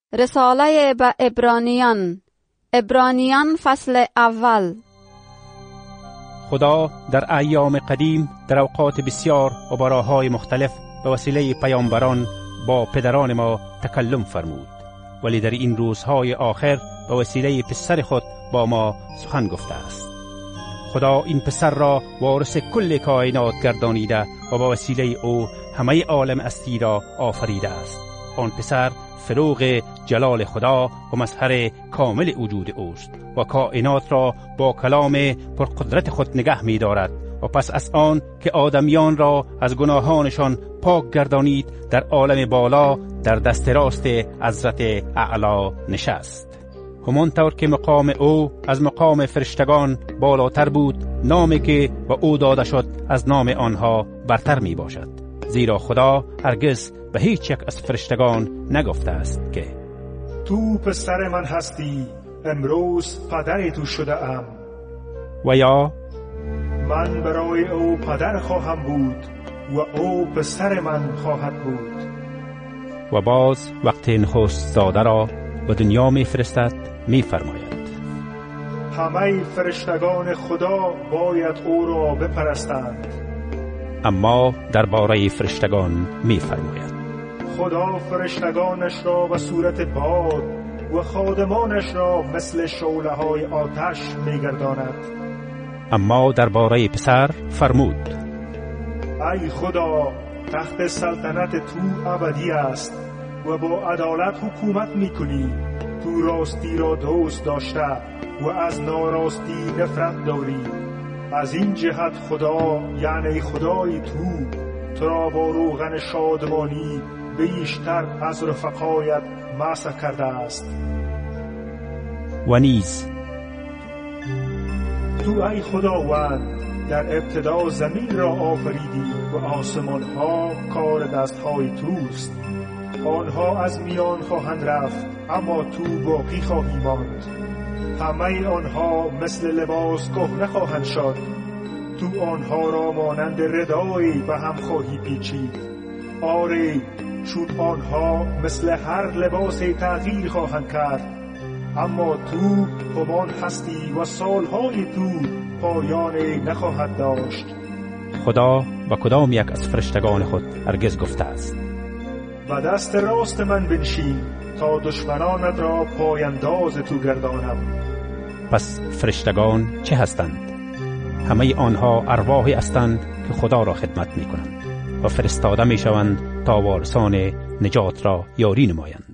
رساله به عبرانیان فصل اول. خدا در ایام قدیم در اوقات بسیار و با راه‌های مختلف به وسیله پیامبران با پدران ما تکلم فرمود، ولی در این روزهای آخر به وسیله پسر خود با ما سخن گفته است. خدا این پسر را وارث کل کائنات گردانیده و با وسیله او همه عالم هستی را آفریده است. آن پسر فروغ جلال خدا و مظهر کامل وجود اوست و کائنات را با کلام پرقدرت خود نگه می دارد و پس از آن که آدمیان را از گناهانشان پاک گردانید در عالم بالا در دست راست حضرت اعلی نشست. همانطور که مقام او از مقام فرشتگان بالاتر بود، نامی که به او داده شد از نام آنها برتر می باشد، زیرا خدا هرگز به هیچ یک از فرشتگان نگفته است که تو پسر من هستی، امروز پدر تو شده ام، و یا من برای او پدر خواهم بود و او پسر من خواهد بود. و باز وقت نخست زاده را به دنیا می فرستد می فرماید همه فرشتگان خدا باید او را بپرستند. اما درباره فرشتگان می فرماید خدا فرشتگانش را به صورت باد و خادمانش را مثل شعله‌های آتش می‌گرداند. اما درباره پسر فرمود ای خدا، تخت سلطنت تو ابدی است و با عدالت حکومت می‌کنی. تو راستی را دوست داشته و از ناراستی نفرت داری. از این جهت خدا، یعنی خدای تو را با روغن شادمانی بیشتر از رفقایت مسح کرده است. و نیز تو ای خداوند در ابتدا زمین را آفریدی و آسمان ها کار دستهای توست. آنها از میان خواهند رفت اما تو باقی خواهی ماند. همه آنها مثل لباس کهنه خواهند شد. تو آنها را مانند ردایی به هم خواهی پیچید. آره، چون آنها مثل هر لباسی تغییر خواهند کرد، اما تو همان هستی و سالهای تو پایانی نخواهد داشت. خدا و کدام یک از فرشتگان خود هرگز گفته است و دست راست من بنشین تا دشمنانت را پایانداز تو گردانم. پس فرشتگان چه هستند؟ همه آنها ارواحی هستند که خدا را خدمت می کنند و فرستاده می شوند تا وارثان نجات را یاری نمایند.